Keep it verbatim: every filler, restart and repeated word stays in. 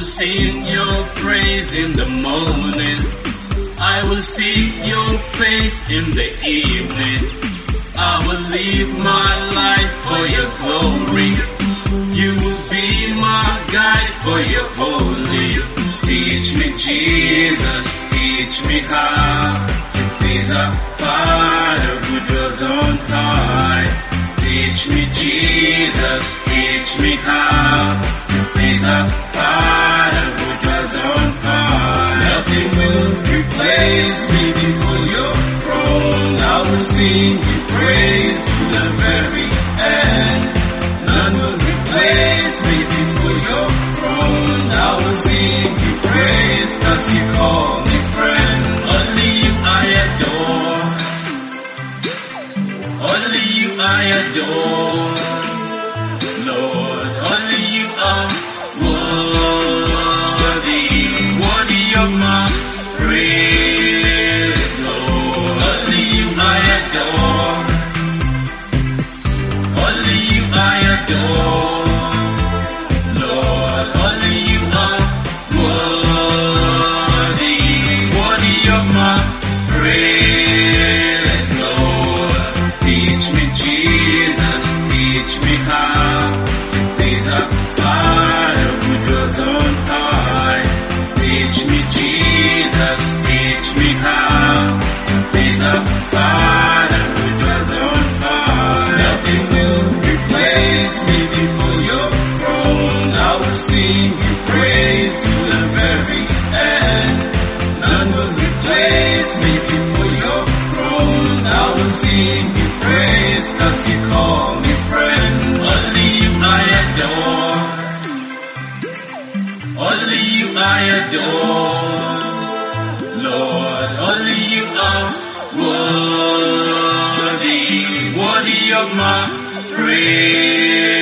will sing your praise in the morning. I will seek your face in the evening. I will live my life for your glory. You will be my guide for your holy. Teach me, Jesus, teach me how to please our Father who dwells on high. Teach me, Jesus, teach me how to please our Father who dwells on high. Nothing will replace me before your throne. I will sing your praise to the very end. None will replace me before your throne. I will sing your praise cause you call me friend. Only you I adore. Only you I adore. Lord, only you are worthy. Worthy of my praise, Lord. Only you I adore. Only you I adore. Lord, only you are worthy. Worthy of my praise, Lord. Teach me, Jesus, teach me how to please our Father who dwells on high. Teach me, Jesus, teach me how to please our Father who dwells on high. Nothing will replace me before your throne. I will sing your praise to the very end. None will replace me before your throne. I will sing your praise cause you call me friend. Only you I adore. Only you I adore. Lord, only you are worthy. Worthy of my praise.